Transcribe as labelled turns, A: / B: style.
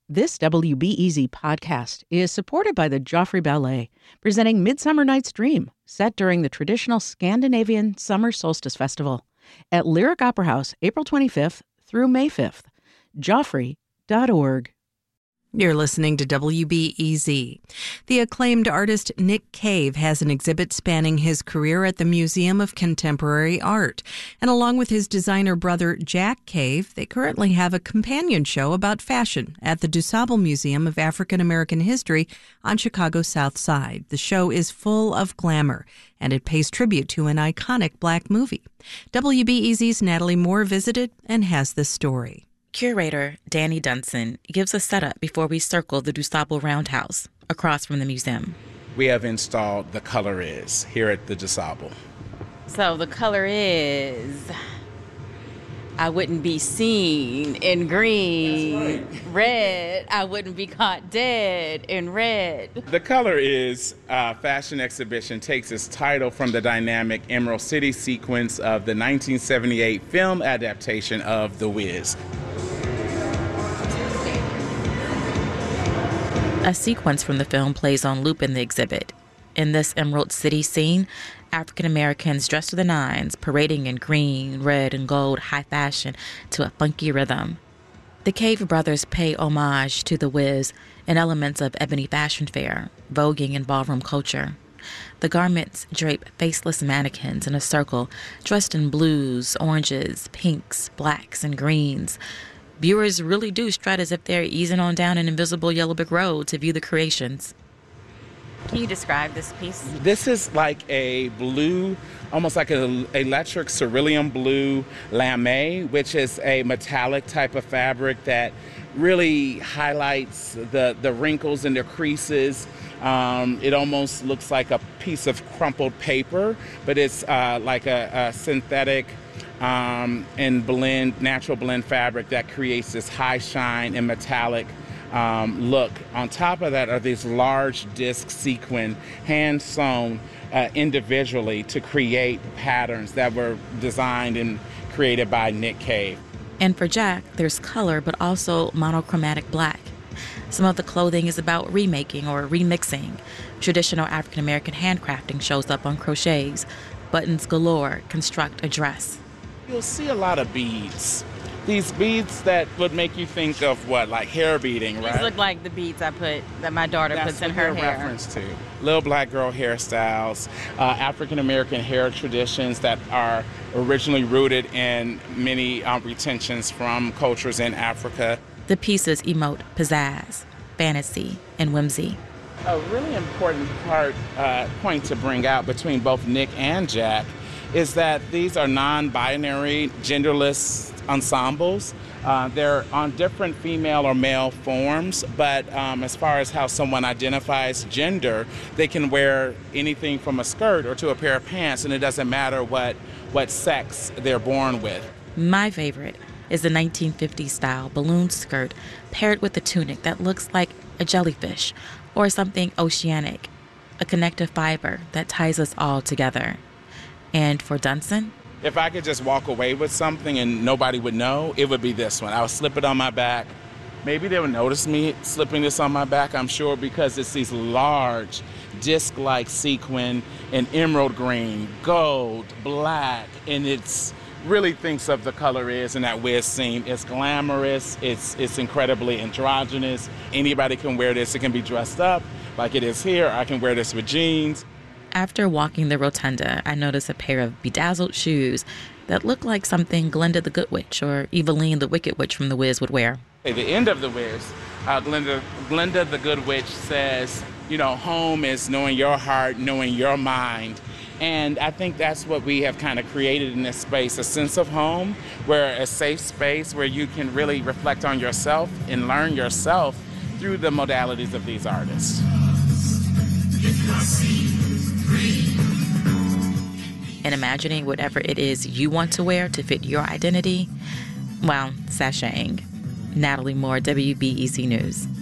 A: This WBEZ podcast is supported by the Joffrey Ballet, presenting Midsummer Night's Dream, set during the traditional Scandinavian Summer Solstice Festival at Lyric Opera House, April 25th through May 5th. Joffrey.org.
B: You're listening to WBEZ. The acclaimed artist Nick Cave has an exhibit spanning his career at the Museum of Contemporary Art. And along with his designer brother Jack Cave, they currently have a companion show about fashion at the DuSable Museum of African American History on Chicago's South Side. The show is full of glamour, and it pays tribute to an iconic black movie. WBEZ's Natalie Moore visited and has this story.
C: Curator Danny Dunson gives a setup before we circle the DuSable Roundhouse across from the museum.
D: We have installed The Color Is here at the DuSable.
C: So The Color Is, I wouldn't be seen in green. That's right. Red, I wouldn't be caught dead in red.
D: The Color Is fashion exhibition takes its title from the dynamic Emerald City sequence of the 1978 film adaptation of The Wiz.
C: A sequence from the film plays on loop in the exhibit. In this Emerald City scene, African Americans dressed to the nines, parading in green, red, and gold high fashion to a funky rhythm. The Cave brothers pay homage to The Wiz in elements of ebony fashion fair, voguing and ballroom culture. The garments drape faceless mannequins in a circle, dressed in blues, oranges, pinks, blacks, and greens. Viewers really do strut as if they're easing on down an invisible yellow brick road to view the creations. Can you describe this piece?
D: This is like a blue, almost like an electric cerulean blue lame, which is a metallic type of fabric that really highlights the wrinkles and the creases. It almost looks like a piece of crumpled paper, but it's like a synthetic and natural blend fabric that creates this high shine and metallic look. On top of that are these large disc sequin, hand sewn individually to create patterns that were designed and created by Nick Cave.
C: And for Jack, there's color, but also monochromatic black. Some of the clothing is about remaking or remixing. Traditional African American handcrafting shows up on crochets. Buttons galore construct a dress.
D: You'll see a lot of beads. These beads that would make you think of what, like hair beading, right?
C: These look like the beads that my daughter puts in her hair.
D: Reference to little black girl hairstyles, African American hair traditions that are originally rooted in many retentions from cultures in Africa.
C: The pieces emote pizzazz, fantasy, and whimsy.
D: A really important point to bring out between both Nick and Jack is that these are non-binary, genderless ensembles. They're on different female or male forms, but as far as how someone identifies gender, they can wear anything from a skirt or to a pair of pants, and it doesn't matter what sex they're born with.
C: My favorite is the 1950s style balloon skirt paired with a tunic that looks like a jellyfish or something oceanic, a connective fiber that ties us all together. And for Dunson,
D: if I could just walk away with something and nobody would know, it would be this one. I would slip it on my back. Maybe they would notice me slipping this on my back, I'm sure, because it's these large disc-like sequin in emerald green, gold, black, and it's really thinks of The Color Is in that Wiz scene. It's glamorous, it's incredibly androgynous. Anybody can wear this. It can be dressed up like it is here. I can wear this with jeans.
C: After walking the rotunda, I noticed a pair of bedazzled shoes that look like something Glinda the Good Witch or Eveline the Wicked Witch from The Wiz would wear.
D: At the end of The Wiz, Glinda the Good Witch says, home is knowing your heart, knowing your mind. And I think that's what we have kind of created in this space, a sense of home, where a safe space where you can really reflect on yourself and learn yourself through the modalities of these artists.
C: And imagining whatever it is you want to wear to fit your identity, well, sashaying. Natalie Moore, WBEZ News.